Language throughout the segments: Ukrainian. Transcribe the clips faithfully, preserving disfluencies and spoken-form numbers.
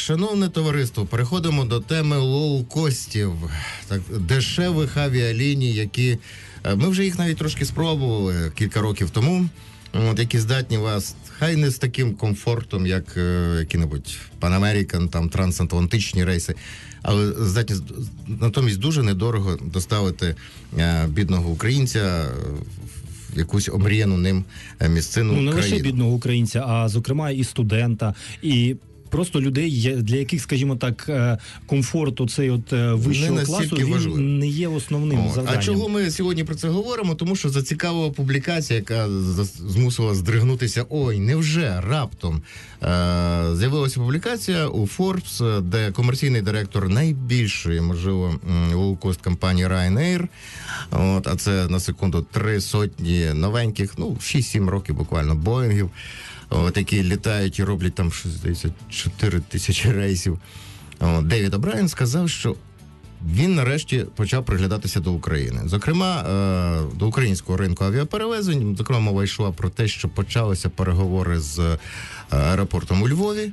Шановне товариство, переходимо до теми лоукостів, так, дешевих авіаліній, які... Ми вже їх навіть трошки спробували кілька років тому, от, які здатні вас, хай не з таким комфортом, як е, які-небудь Pan American, там, трансатлантичні рейси, але здатні натомість дуже недорого доставити е, бідного українця в якусь омріяну ним місцину країну. Ну, не лише бідного українця, а, зокрема, і студента, і просто людей, для яких, скажімо так, комфорт цей от вищого класу, він важливий. Не є основним О, завданням. А чого ми сьогодні про це говоримо? Тому що зацікавила публікація, яка змусила здригнутися, ой, невже раптом е- з'явилася публікація у Forbes, де комерційний директор найбільшої, можливо, лоукост компанії Ryanair, от, а це, на секунду, три сотні новеньких, ну, шість-сім років буквально, Боїнгів, от, які літають і роблять там, здається, чотири тисячі рейсів. От, Девід О'Брайен сказав, що він нарешті почав приглядатися до України. Зокрема, е- до українського ринку авіаперевезень. Зокрема, мова йшла про те, що почалися переговори з аеропортом у Львові.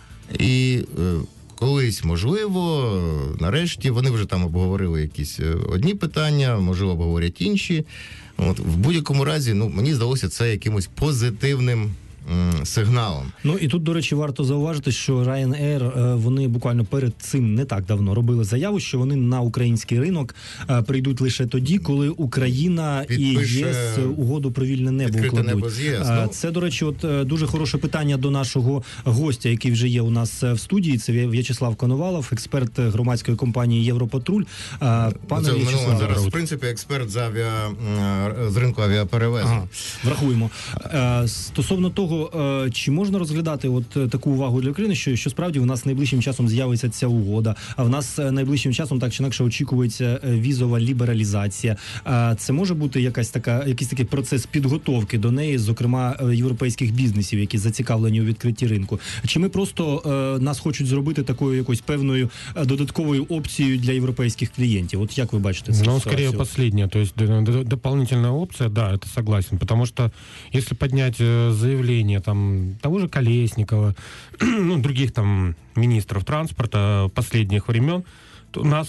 І е- колись, можливо, нарешті, вони вже там обговорили якісь одні питання, можливо, обговорять інші. От, в будь-якому разі, ну, мені здалося це якимось позитивним сигналом. Ну і тут, до речі, варто зауважити, що Ryanair, вони буквально перед цим не так давно робили заяву, що вони на український ринок прийдуть лише тоді, коли Україна Підпише... і ЄС угоду про вільне небо укладуть. Це, до речі, от дуже хороше питання до нашого гостя, який вже є у нас в студії. Це В'ячеслав Коновалов, експерт громадської компанії Європатруль. Пане це В'ячеслав, зараз, в принципі, експерт з авіа з ринку авіаперевезень. Ага, врахуємо. Стосовно того, чи можна розглядати от таку увагу для України, що, що справді в нас найближчим часом з'явиться ця угода, а в нас найближчим часом так чи інакше очікується візова лібералізація. Це може бути якась така, якийсь такий процес підготовки до неї, зокрема європейських бізнесів, які зацікавлені у відкритті ринку. Чи ми просто нас хочуть зробити такою якоюсь певною додатковою опцією для європейських клієнтів? От як ви бачите цю Ну, ситуацію? скорее последняя, то есть дополнительная опция, да, это согласен, потому что если поднять заявление там того же Колесникова, ну, других там министров транспорта последних времен, то у нас,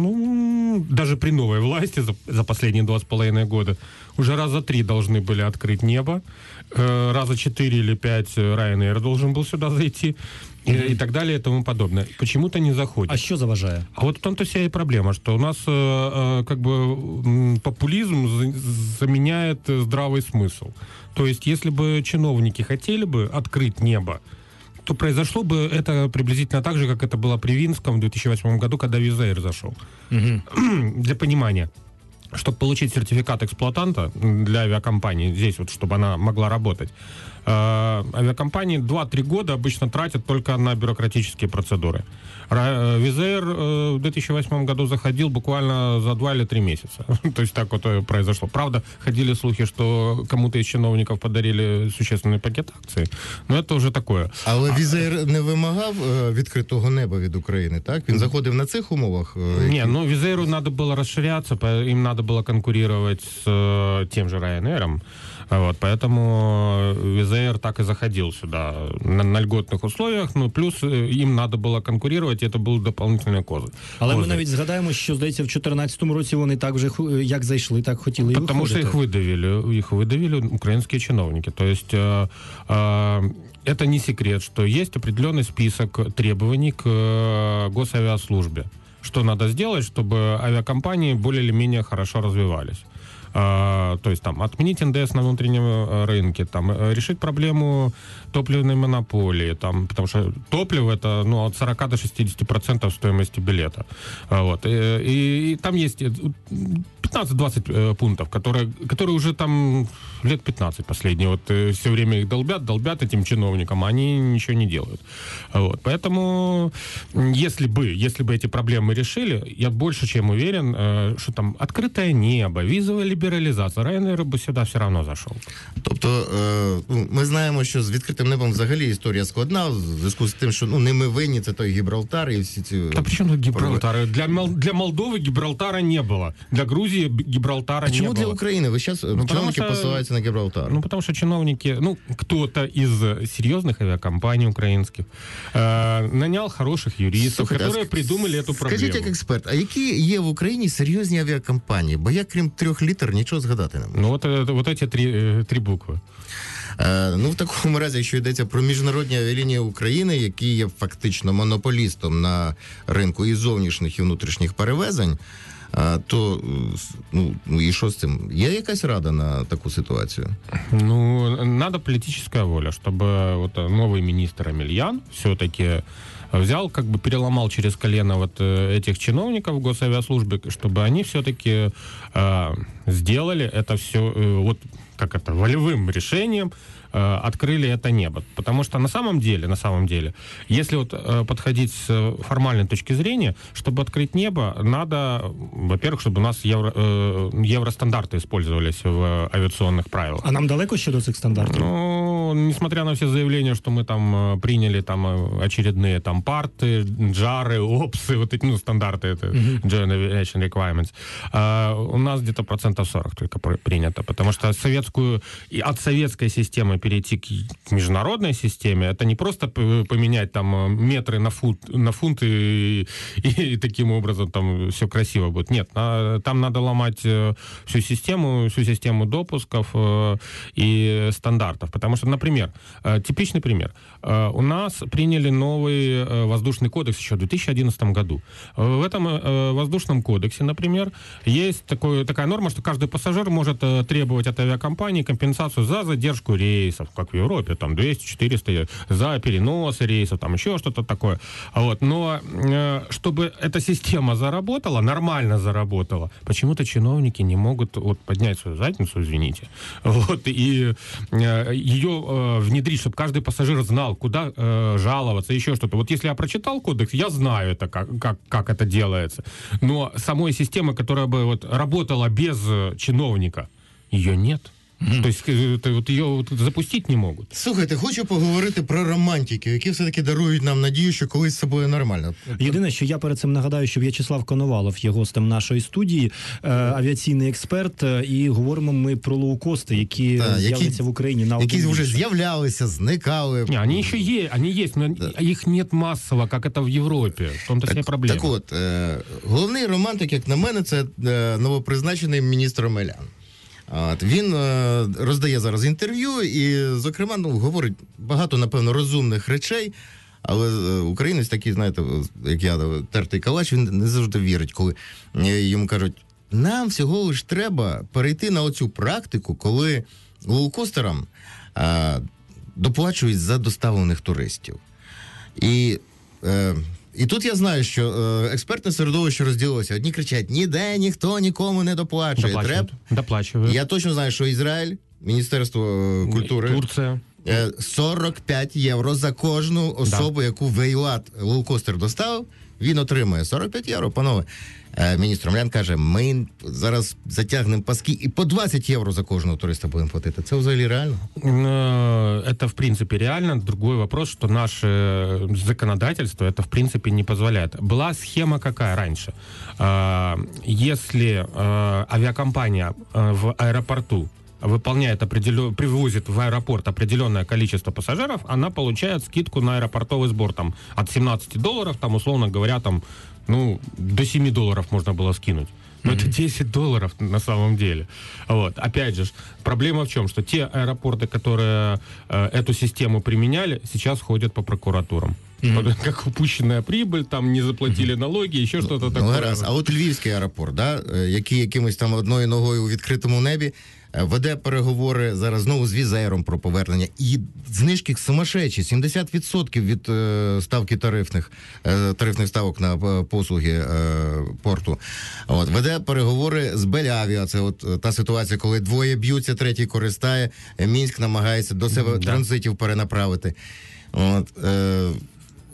ну, даже при новой власти за, за последние два с половиной года уже раза три должны были открыть небо, э, раза четыре или пять Ryanair должен был сюда зайти, и, mm-hmm. и так далее, и тому подобное. Почему-то не заходит. А что заважает? А вот в том-то вся и проблема, что у нас э, э, как бы э, популизм за- заменяет здравый смысл. То есть, если бы чиновники хотели бы открыть небо, то произошло бы это приблизительно так же, как это было при Винском в две тысячи восьмом году, когда Wizz Air зашел. Mm-hmm. Для понимания, чтобы получить сертификат эксплуатанта для авиакомпании, здесь вот, чтобы она могла работать, э, авиакомпании два-три года обычно тратят только на бюрократические процедуры. Wizz Air э, в две тысячи восьмом году заходил буквально за два или три месяца. То есть так вот произошло. Правда, ходили слухи, что кому-то из чиновников подарили существенный пакет акций, но это уже такое. Але Wizz Air не вимагав е, відкритого неба від України, так? Він заходив на цих умовах? Е, які... Не, ну Wizz Air надо было расширяться, им надо было конкурировать с э, тем же Ryanair. Вот, поэтому Wizz Air так и заходил сюда на, на льготных условиях, ну плюс им надо было конкурировать, і це був дополнительний козир. Але ми навіть згадаємо, що, здається, в чотирнадцятому році вони так вже, як зайшли, так хотіли і виходити. Потому что их выдавили, их выдавили украинские чиновники. То есть э, э, это не секрет, что есть определенный список требований к э, госавиаслужбе. Что надо сделать, чтобы авиакомпании более или менее хорошо развивались. Uh, то есть там отменить эн дэ эс на внутреннем рынке, там решить проблему топливной монополии, там, потому что топливо это ну, от сорок до шестидесяти процентов стоимости билета. Uh, вот. И, и, и там есть пятнадцать-двадцать э, пунктов, которые, которые уже там лет пятнадцать последние. Вот э, все время их долбят, долбят этим чиновникам, а они ничего не делают. Вот. Поэтому если бы, если бы эти проблемы решили, я больше чем уверен, э, что там открытое небо, визовая либерализация, либерализация. Ryanair бы сюда все равно зашел. Тобто, е, ну, ми знаємо, що з відкритим небом взагалі історія складна, в зв'язку з тим, що ну, не ми винні, це той Гібралтар і всі ці... Да при чем тут Гибралтар? Для, Мол- для Молдовы Гибралтара не было. Для Грузии Гибралтара А не чому было. для України? Ви зараз потому чиновники що- посилаються на Гібралтар. Ну, потому что чиновники, ну, кто-то из серьезных авиакомпаний украинских э, нанял хороших юристов, Слухайте, а которые ск- придумали эту проблему. Скажіть, як експерт, а які є в Україні серйозні авіакомпанії? Бо я, крім трьох літер, нічого згадати не можу. Ну, вот, это- вот эти три, э, три буквы. Е, ну, в такому разі, якщо йдеться про міжнародні авіалінії України, які є фактично монополістом на ринку і зовнішніх, і внутрішніх перевезень, е, то е, с- ну, ну і що з цим? Є якась рада на таку ситуацію? Ну, надо политическая воля, чтобы вот новый министр Амельян все-таки взял, как бы переломал через колено вот э, этих чиновников госавиаслужбы, чтобы они все-таки э, сделали это все э, вот как это волевым решением, э, открыли это небо. Потому что на самом деле, на самом деле, если вот э, подходить с формальной точки зрения, чтобы открыть небо, надо, во-первых, чтобы у нас евро, э, евростандарты использовались в авиационных правилах. А нам далеко ще до цих стандартів? Ну, несмотря на все заявления, что мы там э, приняли там э, очередные там парты, джары, опсы, вот эти, ну, стандарты, это Joint Aviation Requirements, а у нас где-то процентов сорок только при- принято, потому что советскую, и от советской системы перейти к международной системе, это не просто п- поменять там э, метры на фут, на фунт и, и таким образом там все красиво будет. Нет, на- там надо ломать э, всю систему, всю систему допусков э, и стандартов. Потому что, например, э, типичный пример. Э, у нас приняли новый э, воздушный кодекс еще в две тысячи одиннадцатом году. Э, в этом э, воздушном кодексе, например, есть такой, такая норма, что каждый пассажир может э, требовать от авиакомпании компенсацию за задержку рейсов, как в Европе, там двести-четыреста, за переносы рейсов, там еще что-то такое. Вот. Но э, чтобы эта система заработала, нормально заработала, почему-то чиновники не могут вот, поднять свою задницу, извините, вот, и э, ее э, внедрить, чтобы каждый пассажир знал, куда э, жаловаться, еще что-то. Вот если я прочитал кодекс, я знаю это, как, как, как это делается. Но самой системы, которая бы вот, работала без э, чиновника, ее нет. Mm-hmm. То есть э, вот, ее вот, запустить не можуть. Слухайте, хочу поговорити про романтиків, які все-таки дарують нам надію, що колись з собою нормально. Єдине, що я перед цим нагадаю, що В'ячеслав Коновалов є гостем нашої студії, е, авіаційний експерт, е, і говоримо ми про лоукости, які Та, з'являться які- в Україні на Які один вже більше. з'являлися, зникали. Не, они еще есть, они есть, но их нет массово, как это в Европе. В том-то вся проблема. Так от, е, головний романтик, як на мене, це е, новопризначений міністр Омелян. От, він е, роздає зараз інтерв'ю і, зокрема, ну, говорить багато, напевно, розумних речей, але е, українець такий, знаєте, як я, тертий калач, він не завжди вірить, коли е, йому кажуть, нам всього лиш треба перейти на оцю практику, коли лоукостерам е, доплачують за доставлених туристів. І... Е, І тут я знаю, що е, експертне середовище розділилося. Одні кричать, ніде ніхто нікому не доплачує. Доплачивают. Треб... Доплачивают. Я точно знаю, що Ізраїль, Міністерство е, культури, Турция. е, сорок п'ять євро за кожну особу, яку Вейлат лоукостер доставив, він отримує сорок п'ять євро, панове. Е, міністр Омелян каже, ми зараз затягнемо паски і по двадцять євро за кожного туриста будемо платити. Це взагалі реально? Э, Это, в принципе, реально. Другой вопрос, что наше законодательство это, в принципе, не позволяет. Была схема какая раньше? Э, Если э, авиакомпания э, в аэропорту выполняет определен... привозит в аэропорт определенное количество пассажиров, она получает скидку на аэропортовый сбор там, от семнадцати долларов, там, условно говоря, там, ну, до семи долларов можно было скинуть. Но mm-hmm. это десять долларов на самом деле. Вот. Опять же, проблема в чем? Что те аэропорты, которые э, эту систему применяли, сейчас ходят по прокуратурам. Mm-hmm. Как упущенная прибыль, там не заплатили mm-hmm. налоги, еще что-то ну, такое. Гаразд. А от Львівський аеропорт, да, який якимось там одною ногою у відкритому небі, веде переговори зараз знову з Візером про повернення. І знижки сумасшедші, сімдесят відсотків від е, ставки тарифних, е, тарифних ставок на послуги е, порту. От, веде переговори з Белявіа. Це от та ситуація, коли двоє б'ються, третій користає. Мінськ намагається до себе да. транзитів перенаправити. От, е,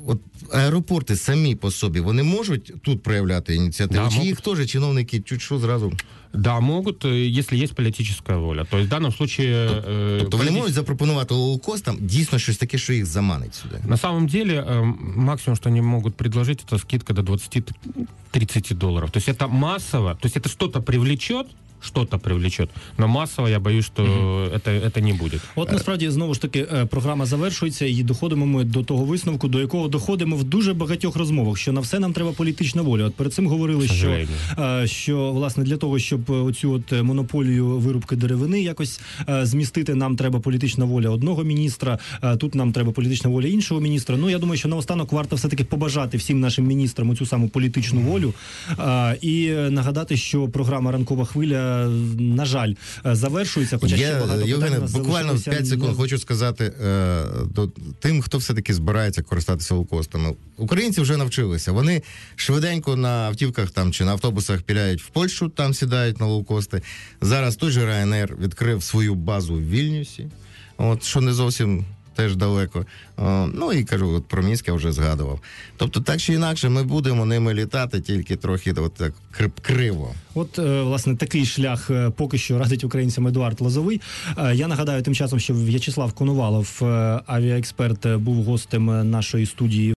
от аеропорти самі по собі, вони можуть тут проявляти ініціативу? Да, Чи можуть. їх теж чиновники чуть що зразу? Да, могут, э, если есть политическая воля. То есть в данном случае... э, Тобто вони полити- можуть запропонувати лоукостам дійсно щось таке, що їх заманить сюди? На самом деле, э, максимум, что они могут предложить, это скидка до двадцать-тридцать долларов. То есть это массово, то есть это что-то привлечет, что-то привлечет, но массово я боюсь, что это, это не будет. От насправді знову ж таки е, програма завершується, і доходимо ми до того висновку, до якого доходимо в дуже багатьох розмовах, що на все нам треба політична воля. От перед цим говорили, К що, сожалению. е, що власне для того, щоб оцю от монополію вирубки деревини якось е, змістити, нам треба політична воля одного міністра. е, Тут нам треба політична воля іншого міністра. Ну я думаю, що наостанок варто все таки побажати всім нашим міністрам оцю саму політичну волю е, і нагадати, що програма Ранкова хвиля, на жаль, е, завершується. Хоча ще Я, багато питань Євгене, у нас буквально залишилося п'ять секунд не- хочу сказати е, до тим, хто все-таки збирається користатися лоукостами. Українці вже навчилися. Вони швиденько на автівках там чи на автобусах піляють в Польщу, там сідають на лоукости. Зараз той же Ryanair відкрив свою базу в Вільнюсі, от, що не зовсім теж далеко. О, ну і кажу, от про Мінськ я вже згадував. Тобто так чи інакше ми будемо ними літати, тільки трохи от так кри- криво. От, е, власне, такий шлях е, поки що радить українцям Едуард Лозовий. Е, Я нагадаю тим часом, що В'ячеслав Коновалов, е, авіаексперт, е, був гостем е, нашої студії